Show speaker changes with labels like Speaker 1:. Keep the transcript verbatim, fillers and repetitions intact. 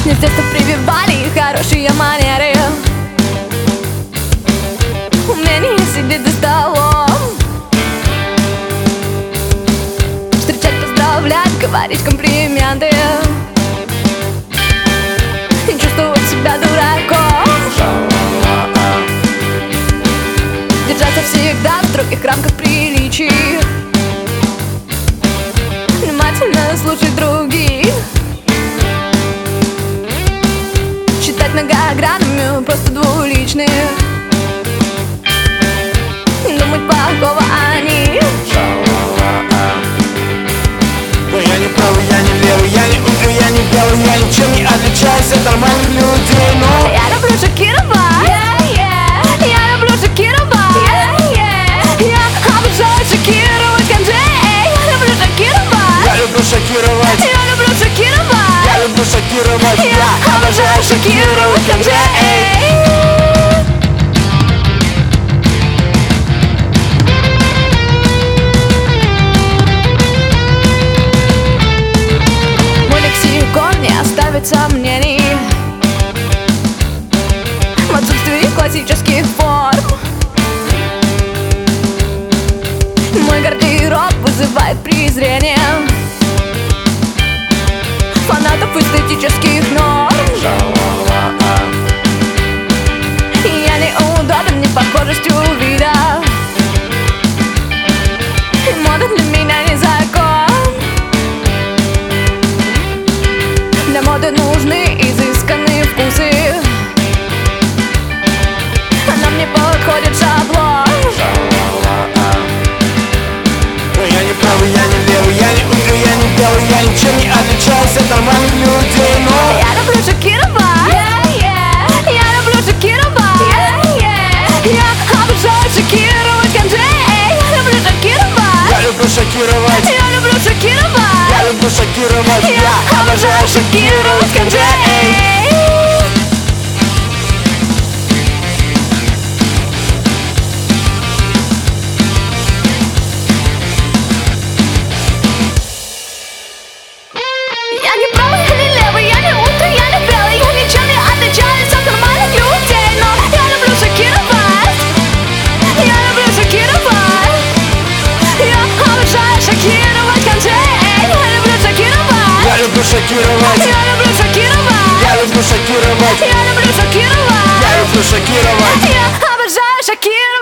Speaker 1: Мне с детства прививали хорошие манеры, умение сидеть за столом, встречать, поздравлять, говорить комплименты и чувствовать себя дураком. Держаться всегда в строгих рамках приличий, внимательно слушать других, считать многогранными просто двуличных, думать плохого о них.
Speaker 2: Но я не правый, я не левый, я не умный, я не белый, я ничем не отличаюсь от нормальных людей, но
Speaker 1: я люблю шокировать, yeah, yeah. Я люблю шокировать, yeah, yeah. Я обожаю шокировать коней. Я люблю шокировать,
Speaker 2: я люблю шокировать,
Speaker 1: я люблю шокировать,
Speaker 2: я люблю шокировать,
Speaker 1: я обожаю шокировать коней. Мой лексикон не оставит сомнений в отсутствии классических форм. Мой гардероб вызывает презрение фанатов эстетических норм. Я неудобен непохожестью вида, и мода для меня не закон. Для моды нужны изысканные вкусы, а нам не подходит шаблон.
Speaker 2: но я не правый, я не левый, я не умный, я не белый, я ничем не отличаюсь от нормальных людей, но
Speaker 1: я люблю шокировать, yeah, yeah. Я люблю шокировать, yeah, yeah. Я обожаю шокировать коней. Я люблю шокировать,
Speaker 2: я люблю шокировать,
Speaker 1: я люблю шокировать,
Speaker 2: я люблю шокировать,
Speaker 1: я обожаю шокировать коней. Я не правый, я не левый, я не умный, я не белый, я ничем не отличаюсь от нормальных людей, но я люблю шокировать, я люблю шокировать, я обожаю шокировать коней. Я люблю шокировать,
Speaker 2: я люблю шокировать,
Speaker 1: я люблю шокировать,
Speaker 2: я люблю шокировать,
Speaker 1: я люблю шокировать,
Speaker 2: я люблю шокировать.
Speaker 1: я обожаю шокировать.